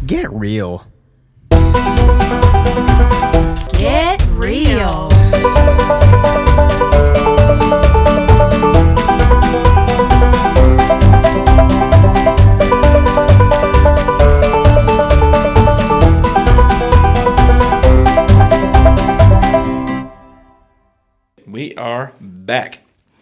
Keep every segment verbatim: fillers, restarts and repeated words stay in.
Get real. Get real. We are back.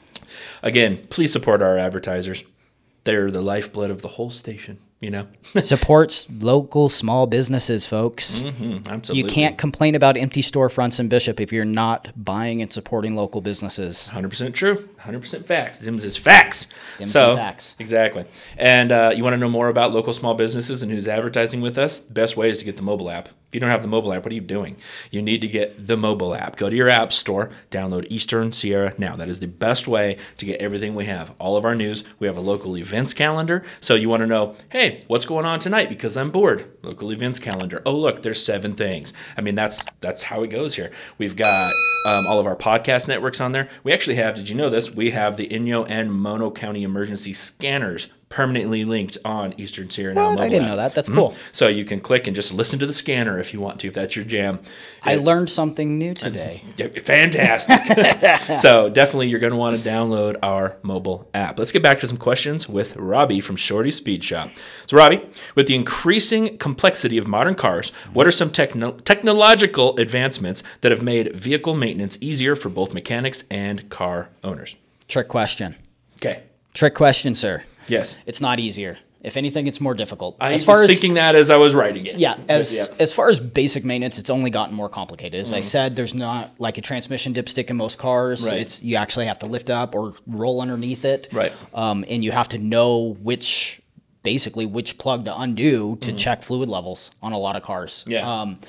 Again, please support our advertisers. They're the lifeblood of the whole station, you know. Supports local small businesses, folks. Mm-hmm, absolutely. You can't complain about empty storefronts in Bishop if you're not buying and supporting local businesses. one hundred percent true. one hundred percent facts. Dim's is facts. Dim's so, and facts. Exactly. And uh, you want to know more about local small businesses and who's advertising with us? The best way is to get the mobile app. If you don't have the mobile app, what are you doing? You need to get the mobile app. Go to your app store, download Eastern Sierra now. That is the best way to get everything we have. All of our news. We have a local events calendar. So you want to know, hey, what's going on tonight because I'm bored? Local events calendar. Oh, look, there's seven things. I mean, that's that's how it goes here. We've got um, all of our podcast networks on there. We actually have, did you know this? We have the Inyo and Mono County emergency scanners permanently linked on Eastern Sierra Now What? mobile I didn't app. know that. That's Mhm. cool. So you can click and just listen to the scanner if you want to, if that's your jam. I It- learned something new today. yeah, fantastic. So definitely you're going to want to download our mobile app. Let's get back to some questions with Robbie from Shorty Speed Shop. So Robbie, with the increasing complexity of modern cars, what are some techno- technological advancements that have made vehicle maintenance easier for both mechanics and car owners? Trick question. Okay. Trick question, sir. Yes. It's not easier. If anything, it's more difficult. I as was far as thinking that as I was writing it. Yeah, as Yeah. as far as basic maintenance, it's only gotten more complicated. As I Mm-hmm. said, there's not like a transmission dipstick in most cars. Right. It's you actually have to lift up or roll underneath it. Right. Um, and you have to know which, basically, which plug to undo to check fluid levels on a lot of cars. Mm-hmm. Yeah. Um,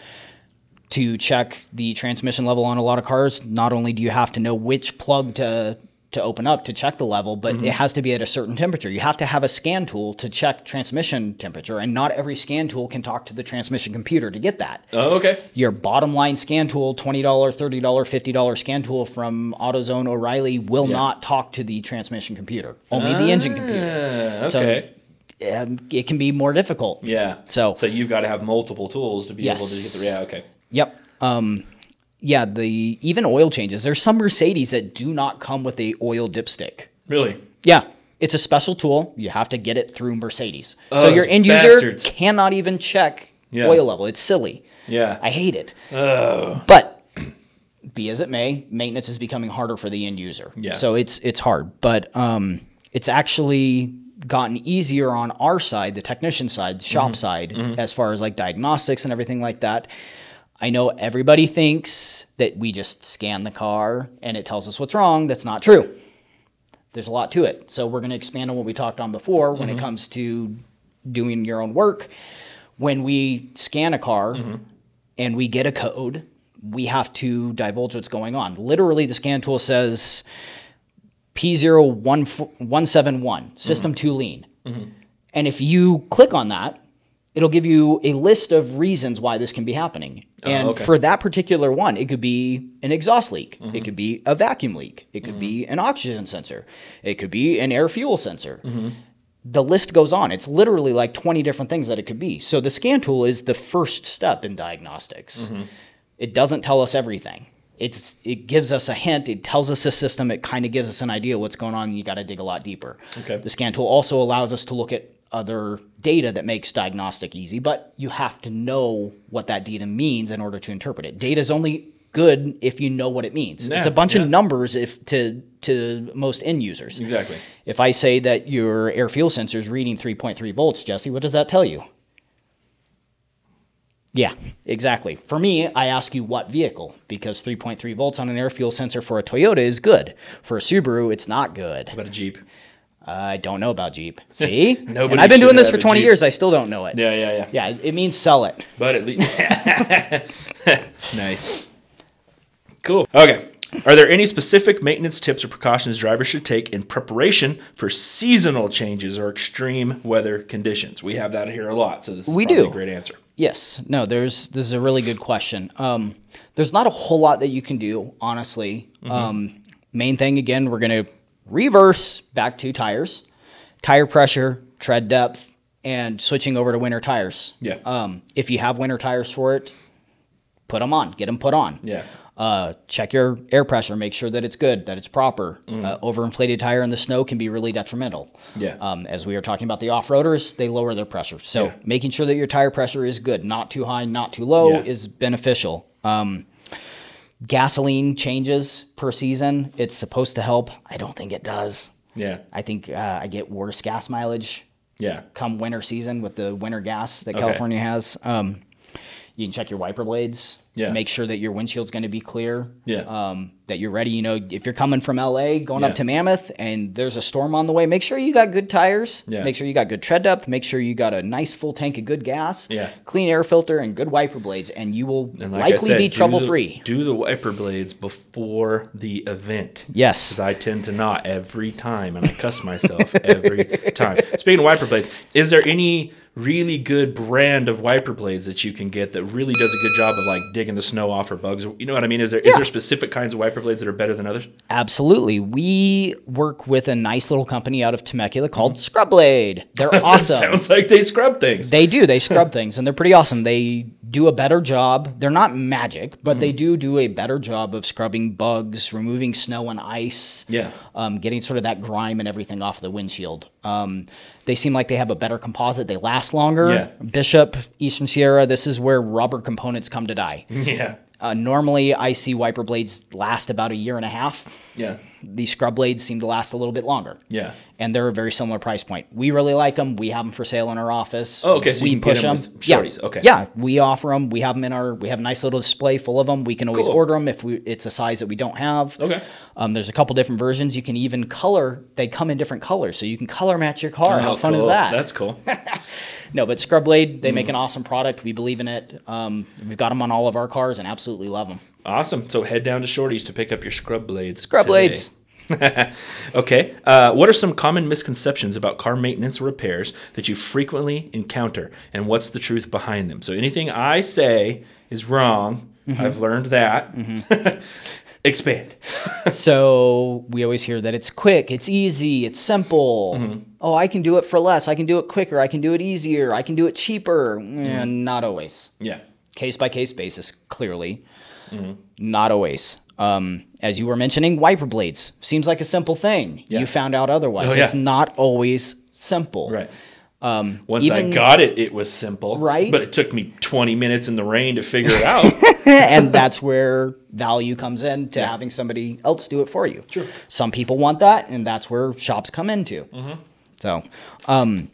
to check the transmission level on a lot of cars, not only do you have to know which plug to to open up to check the level, but Mm-hmm. it has to be at a certain temperature. You have to have a scan tool to check transmission temperature, and not every scan tool can talk to the transmission computer to get that. Oh, okay. Your bottom line scan tool, twenty dollars, thirty dollars, fifty dollars scan tool from AutoZone O'Reilly will Yeah. not talk to the transmission computer, only the engine computer. Ah, okay. So um, it can be more difficult. Yeah. So- so you've got to have multiple tools to be able to Yes. get the yeah, okay. Yep. Um, yeah, the even oil changes. There's some Mercedes that do not come with a oil dipstick. Really? Yeah, it's a special tool. You have to get it through Mercedes. Oh, so your those end user bastards. cannot even check Yeah. oil level. It's silly. Yeah. I hate it. Oh. But be as it may, maintenance is becoming harder for the end user. Yeah. So it's it's hard, but um, it's actually gotten easier on our side, the technician side, the shop side, as far as like diagnostics and everything like that. I know everybody thinks that we just scan the car and it tells us what's wrong. That's not true. There's a lot to it. So we're going to expand on what we talked on before when it comes to doing your own work. When we scan a car and we get a code, we have to divulge what's going on. Literally, the scan tool says P zero one seven one, system two lean. And if you click on that, it'll give you a list of reasons why this can be happening. And okay. for that particular one, it could be an exhaust leak. It could be a vacuum leak. It could be an oxygen sensor. It could be an air fuel sensor. The list goes on. It's literally like twenty different things that it could be. So the scan tool is the first step in diagnostics. It doesn't tell us everything. It's it gives us a hint. It tells us a system. It kind of gives us an idea what's going on. And you got to dig a lot deeper. Okay. The scan tool also allows us to look at other data that makes diagnostic easy, but you have to know what that data means in order to interpret it. Data is only good if you know what it means. Yeah, it's a bunch yeah. of numbers if to to most end users. Exactly. If I say that your air fuel sensor is reading three point three volts, Jesse, what does that tell you? Yeah, exactly. For me, I ask you what vehicle, because three point three volts on an air fuel sensor for a Toyota is good. For a Subaru, it's not good. How about a Jeep? I don't know about Jeep. See? Nobody And I've been should doing this have for a twenty Jeep. years. I still don't know it. Yeah, yeah, yeah. Yeah, it means sell it. But at least nice. Cool. Okay. Are there any specific maintenance tips or precautions drivers should take in preparation for seasonal changes or extreme weather conditions? We have that here a lot, so this is We probably do. a great answer. Yes. No, there's this is a really good question. Um, there's not a whole lot that you can do, honestly. Mm-hmm. Um, main thing, again, we're going to reverse back to tires. Tire pressure, tread depth, and switching over to winter tires. Yeah. Um, if you have winter tires for it, put them on. Get them put on. Yeah. Uh, check your air pressure. Make sure that it's good, that it's proper. Mm. Uh, overinflated tire in the snow can be really detrimental. Yeah. Um, as we were talking about the off-roaders, they lower their pressure. So yeah. making sure that your tire pressure is good, not too high, not too low, yeah. is beneficial. Um, gasoline changes per season. It's supposed to help. I don't think it does. Yeah. I think uh, I get worse gas mileage. Yeah. Come winter season with the winter gas that okay. California has. Um, you can check your wiper blades. Yeah. Make sure that your windshield's going to be clear. Yeah. Um, that you're ready. You know, if you're coming from L A going yeah. up to Mammoth and there's a storm on the way, make sure you got good tires. Yeah. Make sure you got good tread depth. Make sure you got a nice full tank of good gas. Yeah. Clean air filter and good wiper blades, and you will and like likely said, be do trouble the, free. Do the wiper blades before the event. Yes. Because I tend to not every time, and I cuss myself every time. Speaking of wiper blades, is there any really good brand of wiper blades that you can get that really does a good job of like digging the snow off or bugs? You know what I mean? Is there yeah. is there specific kinds of wiper blades that are better than others? Absolutely. We work with a nice little company out of Temecula called Scrub Blade. They're awesome. Sounds like they scrub things. They do. They scrub things, and they're pretty awesome. They do a better job. They're not magic, but mm-hmm. they do do a better job of scrubbing bugs, removing snow and ice, yeah, um, getting sort of that grime and everything off the windshield. Um, they seem like they have a better composite. They last longer. Yeah. Bishop, Eastern Sierra, this is where rubber components come to die. Yeah. Uh, normally, I see wiper blades last about a year and a half. Yeah. These scrub blades seem to last a little bit longer. Yeah. And they're a very similar price point. We really like them. We have them for sale in our office. Oh, okay. So we you can push get them them. with shorties. Yeah. Okay. Yeah, we offer them. We have them in our. We have a nice little display full of them. We can always Cool. order them if we, it's a size that we don't have. Okay. Um, there's a couple different versions. You can even color. They come in different colors, so you can color match your car. Oh, How fun cool. is that? That's cool. No, but Scrub Blade, they Mm. make an awesome product. We believe in it. Um, we've got them on all of our cars and absolutely love them. Awesome. So head down to Shorty's to pick up your scrub blades. Scrub today. Blades. Okay. Uh, what are some common misconceptions about car maintenance or repairs that you frequently encounter, and what's the truth behind them? So anything I say is wrong. Mm-hmm. I've learned that. Mm-hmm. Expand. So we always hear that it's quick, it's easy, it's simple. Mm-hmm. Oh, I can do it for less. I can do it quicker. I can do it easier. I can do it cheaper. Mm-hmm. And not always. Yeah. Case by case basis, clearly. Mm-hmm. Not always. Um, as you were mentioning, wiper blades. Seems like a simple thing. Yeah. You found out otherwise. Oh, yeah. It's not always simple. Right. Um, Once even, I got it, it was simple. Right. But it took me twenty minutes in the rain to figure it out. And that's where value comes in to yeah. having somebody else do it for you. Sure. Some people want that, and that's where shops come into. Mm-hmm. So, um,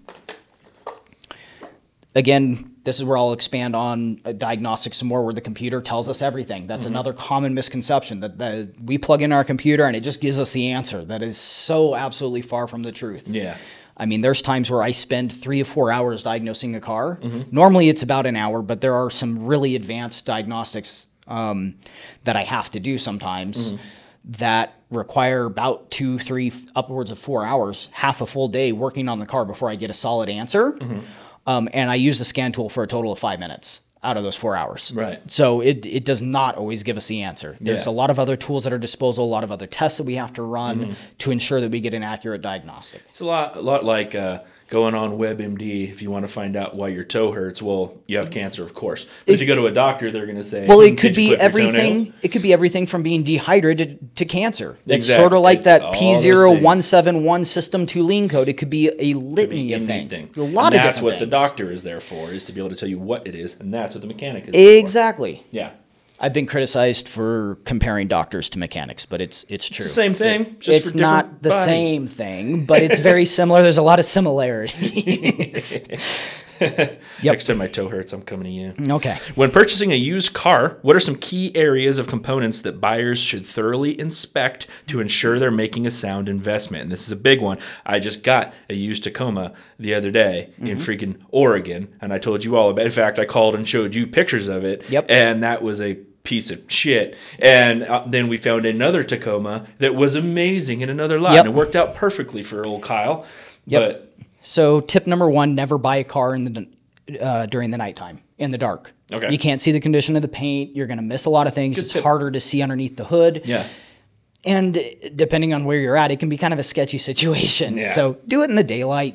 again, this is where I'll expand on uh, diagnostics some more, where the computer tells us everything. That's mm-hmm. another common misconception, that, that we plug in our computer and it just gives us the answer. That is so absolutely far from the truth. Yeah. I mean, there's times where I spend three or four hours diagnosing a car. Mm-hmm. Normally it's about an hour, but there are some really advanced diagnostics um, that I have to do sometimes mm-hmm. that require about two, three, upwards of four hours, half a full day working on the car before I get a solid answer. Mm-hmm. Um, and I use the scan tool for a total of five minutes out of those four hours. Right. So it it does not always give us the answer. There's yeah. a lot of other tools at our disposal, a lot of other tests that we have to run mm-hmm. to ensure that we get an accurate diagnostic. It's a lot, a lot like uh, going on WebMD. If you want to find out why your toe hurts, well, you have cancer, of course. But it, if you go to a doctor, they're going to say, well, it could be clip everything. It could be everything from being dehydrated to cancer. It's exactly. sort of like it's that P zero one seven one system two lean code. It could be a litany of things. A lot and of that's different what things. the doctor is there for, is to be able to tell you what it is, and that's what the mechanic is there Exactly. for. Yeah. I've been criticized for comparing doctors to mechanics, but it's it's true. It's the same thing. It, just it's for not the body. same thing, but it's very similar. There's a lot of similarities. Yep. Next time my toe hurts, I'm coming to you. Okay. When purchasing a used car, what are some key areas of components that buyers should thoroughly inspect to ensure they're making a sound investment? And this is a big one. I just got a used Tacoma the other day mm-hmm. in freaking Oregon, and I told you all about it. In fact, I called and showed you pictures of it. Yep. And that was a piece of shit. And uh, then we found another Tacoma that was amazing in another lot. Yep. And it worked out perfectly for old Kyle. Yep. But So tip number one, never buy a car in the uh, during the nighttime, in the dark. Okay. You can't see the condition of the paint. You're going to miss a lot of things. Good it's tip. harder to see underneath the hood. yeah. And depending on where you're at, it can be kind of a sketchy situation. Yeah. So do it in the daylight. You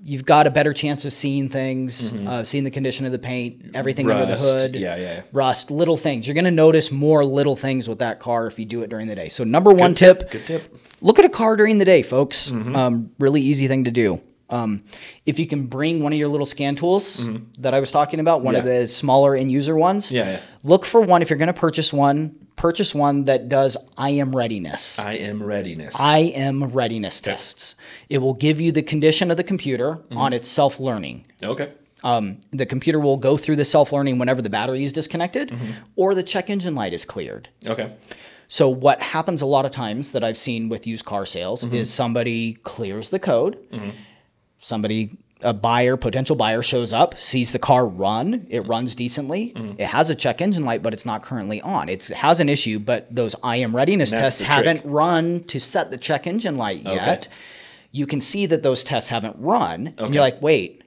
you've got a better chance of seeing things, mm-hmm. uh, seeing the condition of the paint, everything Rust. under the hood, yeah, yeah, rust, little things. You're going to notice more little things with that car if you do it during the day. So number one good tip, tip, good tip. Look at a car during the day, folks. Mm-hmm. Um, really easy thing to do. Um, if you can bring one of your little scan tools mm-hmm. that I was talking about, one yeah. of the smaller end user ones, yeah, yeah. look for one. If you're going to purchase one, purchase one that does I am readiness. I am readiness. I am readiness okay. tests. It will give you the condition of the computer mm-hmm. on its self-learning. Okay. Um, the computer will go through the self-learning whenever the battery is disconnected mm-hmm. or the check engine light is cleared. Okay. So what happens a lot of times that I've seen with used car sales mm-hmm. is somebody clears the code. Mm-hmm. Somebody, a buyer, potential buyer shows up, sees the car run. It runs decently. Mm-hmm. It has a check engine light, but it's not currently on. It's, it has an issue, but those I am readiness tests haven't trick. run to set the check engine light okay. yet. You can see that those tests haven't run. Okay. And you're like, wait,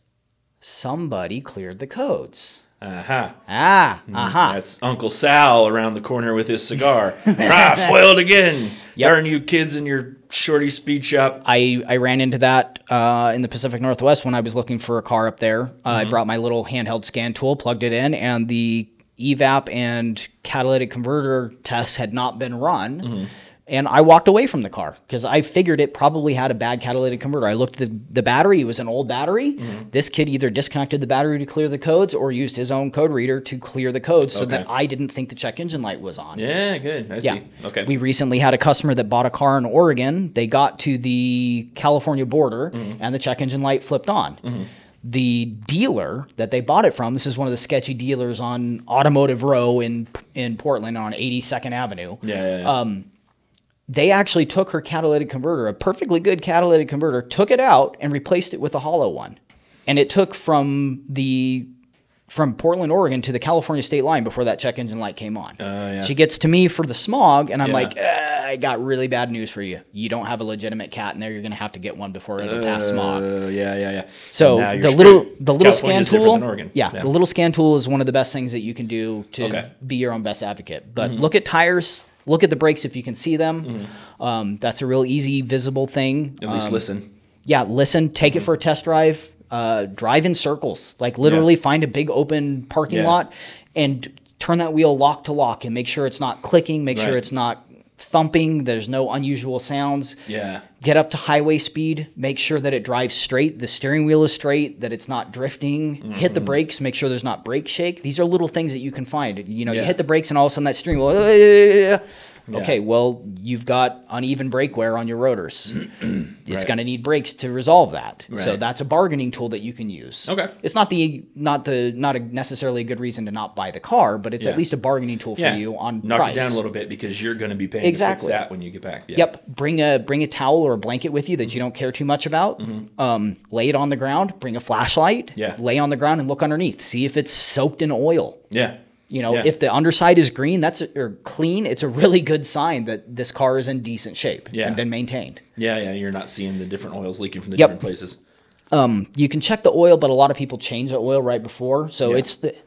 somebody cleared the codes. Uh-huh. Ah, uh-huh. That's Uncle Sal around the corner with his cigar. ah, foiled again. Yep. Darn you kids in your shorty speed shop. I, I ran into that uh, in the Pacific Northwest when I was looking for a car up there. Uh, mm-hmm. I brought my little handheld scan tool, plugged it in, and the E VAP and catalytic converter tests had not been run. Mm-hmm. And I walked away from the car because I figured it probably had a bad catalytic converter. I looked at the, the battery. It was an old battery. Mm-hmm. This kid either disconnected the battery to clear the codes or used his own code reader to clear the codes so okay. that I didn't think the check engine light was on. Yeah, good. I yeah. see. Okay. We recently had a customer that bought a car in Oregon. They got to the California border mm-hmm. and the check engine light flipped on. Mm-hmm. The dealer that they bought it from, this is one of the sketchy dealers on Automotive Row in in Portland on eighty-second Avenue. Yeah, yeah, yeah. Um, They actually took her catalytic converter, a perfectly good catalytic converter, took it out and replaced it with a hollow one. And it took from the from Portland, Oregon to the California state line before that check engine light came on. Uh, yeah. She gets to me for the smog, and I'm yeah. like, eh, I got really bad news for you. You don't have a legitimate cat in there. You're going to have to get one before it'll uh, pass smog. Yeah, yeah, yeah. So the screwed. little the little California's scan tool, yeah, yeah, the little scan tool is one of the best things that you can do to okay. be your own best advocate. But mm-hmm. look at tires. Look at the brakes if you can see them. Mm-hmm. Um, that's a real easy, visible thing. At least um, listen. Yeah, listen. Take mm-hmm. it for a test drive. Uh, drive in circles. Like literally yeah. find a big open parking yeah. lot and turn that wheel lock to lock and make sure it's not clicking. Make right. sure it's not thumping. There's no unusual sounds. Yeah. Get up to highway speed. Make sure that it drives straight. The steering wheel is straight, that it's not drifting. Mm-hmm. Hit the brakes. Make sure there's not brake shake. These are little things that you can find. You know, yeah. you hit the brakes and all of a sudden that steering wheel, uh, yeah. okay, well, you've got uneven brake wear on your rotors. It's right. going to need brakes to resolve that. Right. So that's a bargaining tool that you can use. Okay. It's not the not the not a necessarily a good reason to not buy the car, but it's yeah. at least a bargaining tool for yeah. you on Knock price. it down a little bit because you're going to be paying exactly. to fix that when you get back. Yeah. Yep. Bring a bring a towel or a blanket with you that mm-hmm. you don't care too much about. Mm-hmm. Um, lay it on the ground. Bring a flashlight. Yeah. Lay on the ground and look underneath. See if it's soaked in oil. Yeah. You know, yeah. if the underside is green, that's or clean, it's a really good sign that this car is in decent shape yeah. and been maintained. Yeah, yeah, you're not seeing the different oils leaking from the yep. different places. Um, you can check the oil, but a lot of people change the oil right before. So yeah. it's the,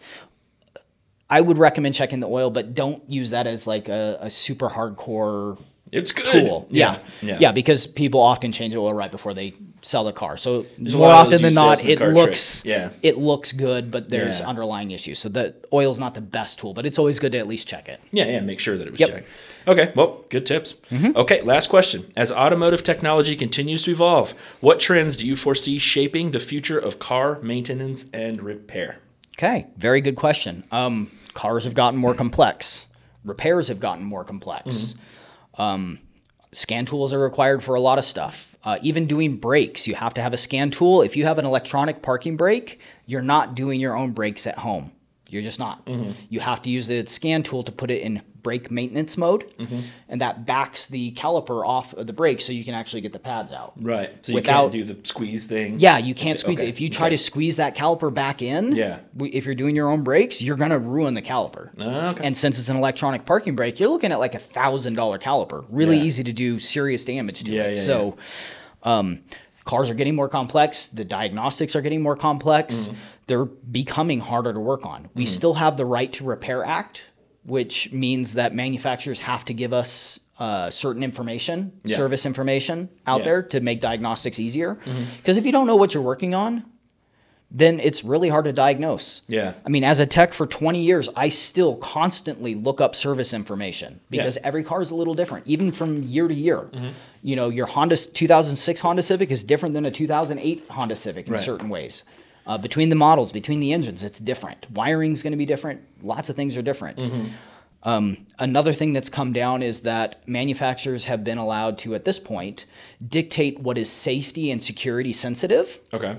I would recommend checking the oil, but don't use that as like a, a super hardcore It's good. tool. Yeah. Yeah. yeah. Yeah, because people often change the oil right before they sell the car. So There's more often than not, it looks yeah. it looks good, but there's Yeah. underlying issues. So the oil's not the best tool, but it's always good to at least check it. Yeah, yeah, make sure that it was Yep. checked. Okay, well, good tips. Mm-hmm. Okay, last question. As automotive technology continues to evolve, what trends do you foresee shaping the future of car maintenance and repair? Okay, very good question. Um, cars have gotten more complex. Repairs have gotten more complex. Mm-hmm. Um, scan tools are required for a lot of stuff. Uh, even doing brakes, you have to have a scan tool. If you have an electronic parking brake, you're not doing your own brakes at home. You're just not. Mm-hmm. You have to use the scan tool to put it in brake maintenance mode, mm-hmm. and that backs the caliper off of the brake so you can actually get the pads out. Right. So you Without, can't do the squeeze thing? Yeah, you can't squeeze okay. it. If you try okay. to squeeze that caliper back in, yeah. if you're doing your own brakes, you're going to ruin the caliper. Uh, okay. And since it's an electronic parking brake, you're looking at like a one thousand dollars caliper. Really yeah. easy to do serious damage to yeah, it. Yeah, so um, cars are getting more complex. The diagnostics are getting more complex. Mm. They're becoming harder to work on. We mm. still have the Right to Repair Act, which means that manufacturers have to give us uh, certain information, Yeah. service information out Yeah. there to make diagnostics easier. Because if you don't know what you're working on, then it's really hard to diagnose. Yeah. I mean, as a tech for twenty years, I still constantly look up service information because Yeah. every car is a little different, even from year to year. You know, your Honda two thousand six Honda Civic is different than a two thousand eight Honda Civic in Right. certain ways. Uh, between the models, between the engines, it's different. Wiring's going to be different. Lots of things are different. Um, another thing that's come down is that manufacturers have been allowed to, at this point, dictate what is safety and security sensitive. Okay.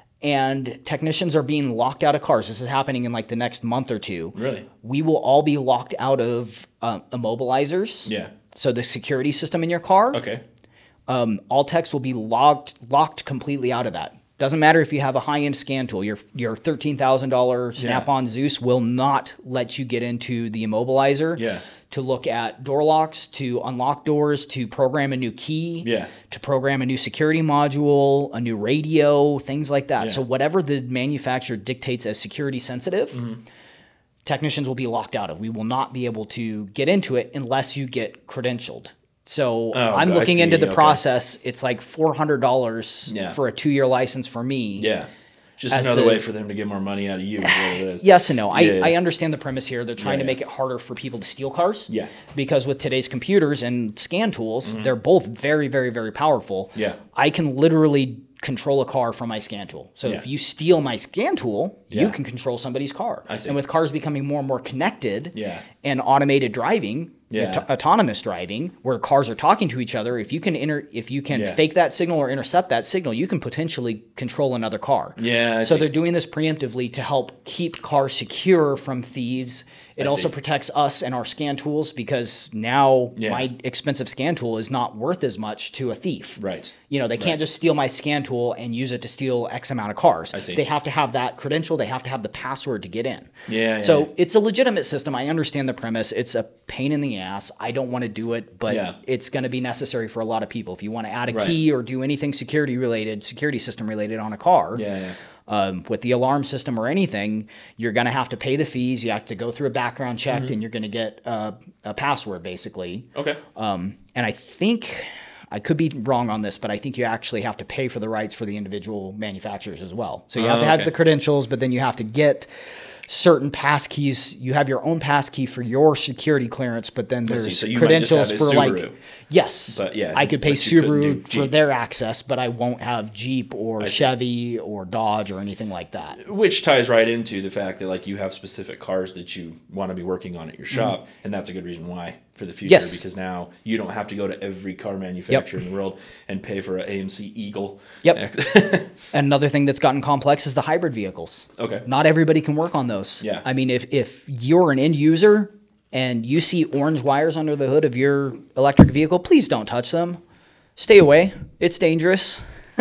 And technicians are being locked out of cars. This is happening in like the next month or two. Really? We will all be locked out of uh, immobilizers. Yeah. So the security system in your car. Okay. Um, all techs will be locked locked completely out of that. Doesn't matter if you have a high-end scan tool. Your your thirteen thousand dollars Snap-on Zeus will not let you get into the immobilizer Yeah. to look at door locks, to unlock doors, to program a new key, Yeah. to program a new security module, a new radio, things like that. Yeah. So whatever the manufacturer dictates as security sensitive, Mm-hmm. technicians will be locked out of. We will not be able to get into it unless you get credentialed. So Oh, I'm I looking see. into the Okay. process. It's like four hundred dollars Yeah. for a two-year license for me. Yeah. Just As another the- way for them to get more money out of you. Is what it is. Yes and no. I, Yeah. I understand the premise here. They're trying Yeah, to make yeah. it harder for people to steal cars. Yeah. Because with today's computers and scan tools, they're both very, very, very powerful. Yeah. I can literally control a car from my scan tool. So Yeah. if you steal my scan tool, Yeah. you can control somebody's car. I see. And with cars becoming more and more connected Yeah. and automated driving, Yeah. auto- autonomous driving, where cars are talking to each other, if you can inter- if you can Yeah. fake that signal or intercept that signal, you can potentially control another car. Yeah, I so see. they're doing this preemptively to help keep cars secure from thieves. It I also see. protects us and our scan tools because now Yeah. my expensive scan tool is not worth as much to a thief. Right. You know, they can't just steal my scan tool and use it to steal X amount of cars. I see. They have to have that credential. They have to have the password to get in. Yeah, yeah, So yeah. it's a legitimate system. I understand the premise. It's a pain in the ass. I don't want to do it, but Yeah. it's going to be necessary for a lot of people. If you want to add a Right. key or do anything security related, security system related on a car, Yeah, yeah. um, with the alarm system or anything, you're going to have to pay the fees. You have to go through a background check, Mm-hmm. and you're going to get uh, a password, basically. Okay. Um, and I think I could be wrong on this, but I think you actually have to pay for the rights for the individual manufacturers as well. So you have Oh, to have okay. the credentials, but then you have to get certain pass keys. You have your own pass key for your security clearance, but then see. there's So you might just credentials have for a like Subaru. yes, But yeah, I could pay but you couldn't do Subaru for Jeep. their access, but I won't have Jeep or see. Chevy or Dodge or anything like that. Which ties right into the fact that like you have specific cars that you want to be working on at your shop, and that's a good reason why for the future. Mm-hmm. Yes. Because now you don't have to go to every car manufacturer in the world and pay for an A M C Eagle. Yep. Another thing that's gotten complex is the hybrid vehicles. Okay. Not everybody can work on those. Yeah. I mean, if if you're an end user and you see orange wires under the hood of your electric vehicle, please don't touch them. Stay away. It's dangerous.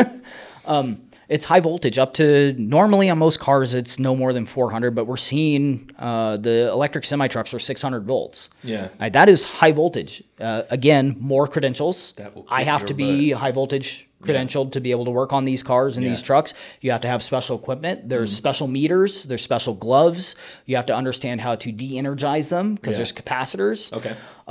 um, it's high voltage up to normally on most cars it's no more than four hundred, but we're seeing uh, the electric semi trucks are six hundred volts. Yeah. Uh, that is high voltage. Uh, again, more credentials. That will I kick have your to be high voltage credentialed to be able to work on these cars and Yeah. these trucks. You have to have special equipment. There's special meters. There's special gloves. You have to understand how to de-energize them because Yeah. there's capacitors. Okay.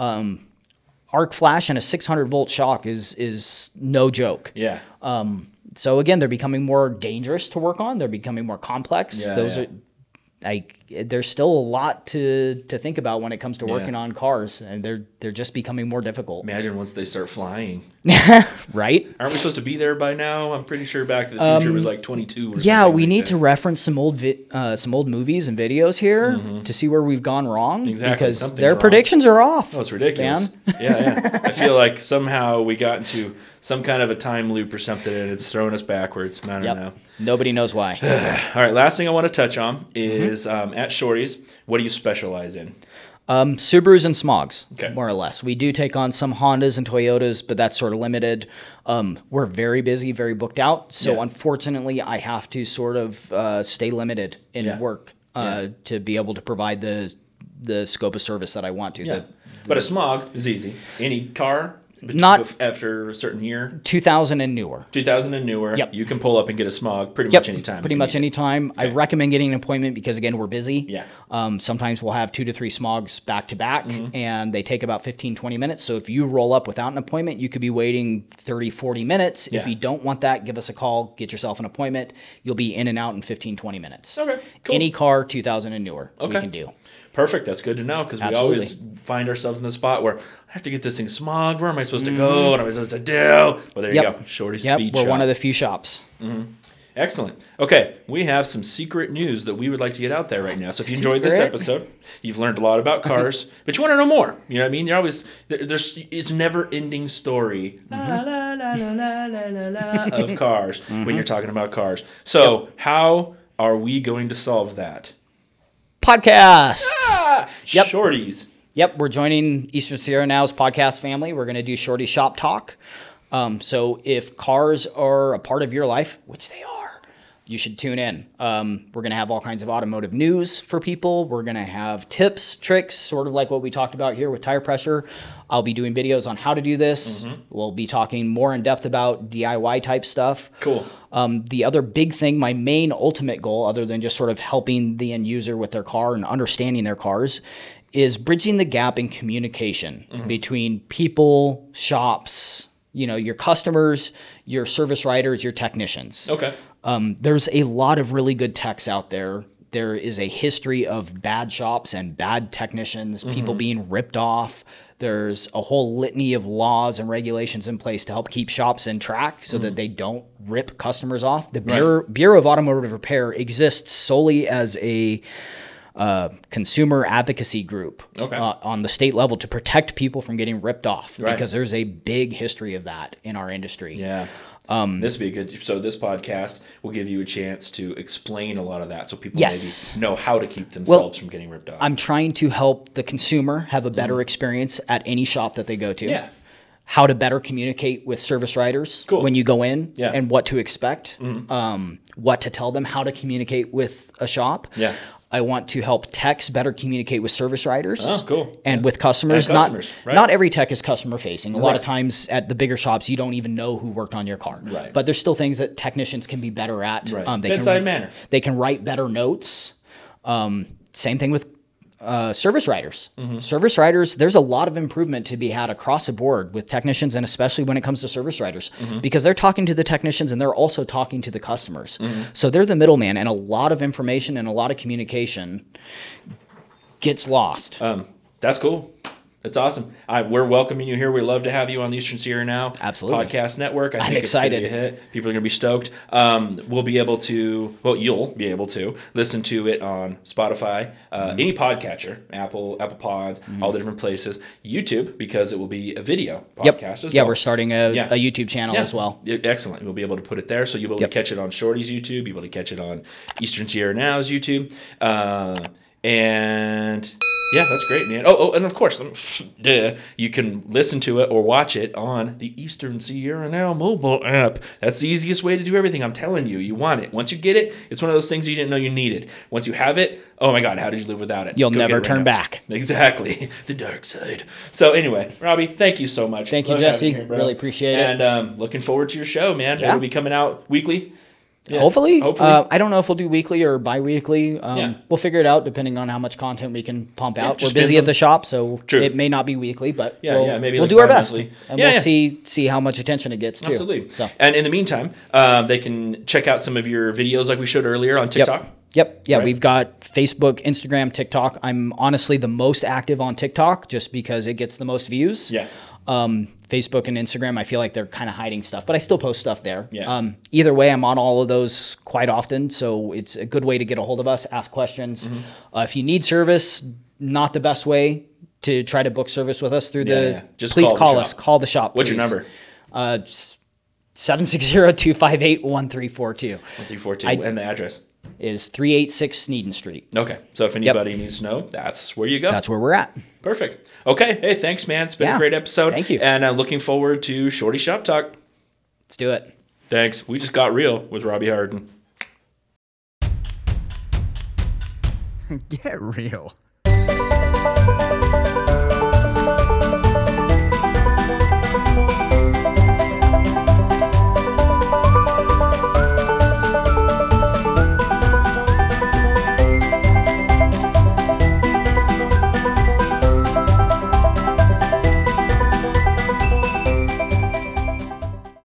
Arc flash and a six hundred volt shock is is no joke. Yeah. Um, so again, they're becoming more dangerous to work on. They're becoming more complex. Yeah, Those yeah. are like there's still a lot to to think about when it comes to Yeah. working on cars, and they're they're just becoming more difficult. Imagine once they start flying. Right? Aren't we supposed to be there by now? I'm pretty sure Back to the Future was like twenty-two or Yeah, something we like need that. to reference some old vi- uh, some old movies and videos here to see where we've gone wrong. Mm-hmm. Exactly, Because something's their wrong. predictions are off. Oh, it's ridiculous. man. Yeah, yeah. I feel like somehow we got into some kind of a time loop or something, and it's thrown us backwards. I don't Yep. know. Nobody knows why. All right, last thing I want to touch on is Mm-hmm. um, at Shorty's, what do you specialize in? Um, Subarus and Smogs, Okay. more or less. We do take on some Hondas and Toyotas, but that's sort of limited. Um, we're very busy, very booked out. So Yeah. unfortunately, I have to sort of uh, stay limited in Yeah. work uh, Yeah. to be able to provide the the scope of service that I want to. Yeah. The, But a smog is easy. Any car, Not after a certain year. two thousand and newer. two thousand and newer. Yep. You can pull up and get a smog pretty Yep, much anytime. pretty if you much need it. anytime. I recommend getting an appointment because, again, we're busy. Yeah. Um, sometimes we'll have two to three smogs back to back, Mm-hmm. and they take about fifteen, twenty minutes. So if you roll up without an appointment, you could be waiting thirty, forty minutes. Yeah. If you don't want that, give us a call, get yourself an appointment. You'll be in and out in fifteen, twenty minutes. Okay, cool. Any car, two thousand and newer, we Okay. can do. Perfect. That's good to know because we Absolutely. always find ourselves in the spot where I have to get this thing smogged. Where am I supposed to Mm-hmm. go? What am I supposed to do? Well, there you Yep. go. Shorty Yep, Speed we're Shop. one of the few shops. Excellent. Okay, we have some secret news that we would like to get out there right now. So if you enjoyed this Secret? episode, you've learned a lot about cars, but you want to know more. You know what I mean? You're always there, there's it's never ending story la, la, la, la, la, la, la, la, of cars when you're talking about cars. So how are we going to solve that? Podcasts. Ah, Yep. Shorties. Yep, we're joining Eastern Sierra Now's podcast family. We're going to do Shorty Shop Talk. Um, so if cars are a part of your life, which they are, you should tune in. Um, we're going to have all kinds of automotive news for people. We're going to have tips, tricks, sort of like what we talked about here with tire pressure. I'll be doing videos on how to do this. Mm-hmm. We'll be talking more in depth about D I Y type stuff. Cool. Um, the other big thing, my main ultimate goal, other than just sort of helping the end user with their car and understanding their cars, is bridging the gap in communication Mm-hmm. between people, shops, you know, your customers, your service writers, your technicians. Okay. Um, there's a lot of really good techs out there. There is a history of bad shops and bad technicians, people being ripped off. There's a whole litany of laws and regulations in place to help keep shops in track so that they don't rip customers off. The Bureau, Bureau of Automotive Repair exists solely as a uh, consumer advocacy group Okay. uh, on the state level to protect people from getting ripped off Right. because there's a big history of that in our industry. Yeah. Um, this would be a good. So this podcast will give you a chance to explain a lot of that, so people Yes. maybe know how to keep themselves from getting ripped off. I'm trying to help the consumer have a better experience at any shop that they go to. Mm-hmm. Yeah. How to better communicate with service writers Cool. when you go in Yeah. and what to expect, um, what to tell them, how to communicate with a shop. Yeah. I want to help techs better communicate with service writers. Oh, cool. And Yeah. with customers. And customers, not, right. not every tech is customer facing. A lot Right. of times at the bigger shops, you don't even know who worked on your car. Right. But there's still things that technicians can be better at. Right. Um, they Bedside can, manner. They can write better notes. Um, same thing with uh, service writers. Mm-hmm. Service writers, there's a lot of improvement to be had across the board with technicians, and especially when it comes to service writers, Mm-hmm. because they're talking to the technicians and they're also talking to the customers. Mm-hmm. So they're the middleman, and a lot of information and a lot of communication gets lost. Um, that's cool. That's awesome. I, we're welcoming you here. We love to have you on the Eastern Sierra Now Absolutely. podcast network. I I'm think excited. It's gonna be a hit. People are going to be stoked. Um, we'll be able to, well, you'll be able to listen to it on Spotify, uh, Mm-hmm. any podcatcher, Apple, Apple Pods, all the different places, YouTube, because it will be a video Yep. podcast as Yeah, well. we're starting a, Yeah. a YouTube channel Yeah. as well. Yeah, excellent. We'll be able to put it there. So you'll be able Yep. to catch it on Shorty's YouTube. You'll be able to catch it on Eastern Sierra Now's YouTube. Uh, and yeah, that's great, man. Oh, oh, and of course, um, duh, you can listen to it or watch it on the Eastern Sierra Now mobile app. That's the easiest way to do everything. I'm telling you, you want it. Once you get it, it's one of those things you didn't know you needed. Once you have it, oh my God, how did you live without it? You'll Go get never it right turn now. back. Exactly. The dark side. So anyway, Robbie, thank you so much. Thank you, Love having Jesse. here, bro. Really appreciate it. And um, looking forward to your show, man. Yeah. It'll be coming out weekly. Yeah. Hopefully. Hopefully. Uh, I don't know if we'll do weekly or bi-weekly. Um, Yeah. We'll figure it out depending on how much content we can pump out. We're just busy depends at on- the shop, so True. it may not be weekly, but Yeah, we'll, yeah, maybe we'll like do our best. bi-monthly. And Yeah, we'll yeah. see see how much attention it gets, too. Absolutely. So. And in the meantime, um, they can check out some of your videos like we showed earlier on TikTok. Yep. Yep. Yeah, Right. we've got Facebook, Instagram, TikTok. I'm honestly the most active on TikTok just because it gets the most views. Yeah. Um, Facebook and Instagram, I feel like they're kind of hiding stuff, but I still post stuff there. Yeah. Um, either way, I'm on all of those quite often, so it's a good way to get a hold of us, ask questions. Mm-hmm. Uh, if you need service, not the best way to try to book service with us through Yeah, the. yeah. Just please call the call, shop. us. Call the shop. What's your please. number? Uh, seven six zero, two five eight, one three four two one three four two. I- And the address. is three eighty-six Sneeden Street. Okay. So if anybody needs to know, that's where you go. That's where we're at. Perfect. Okay. Hey, thanks, man. It's been Yeah. a great episode. Thank you. And uh, looking forward to Shorty Shop Talk. Let's do it. Thanks. We just got real with Robbie Harden. Get real.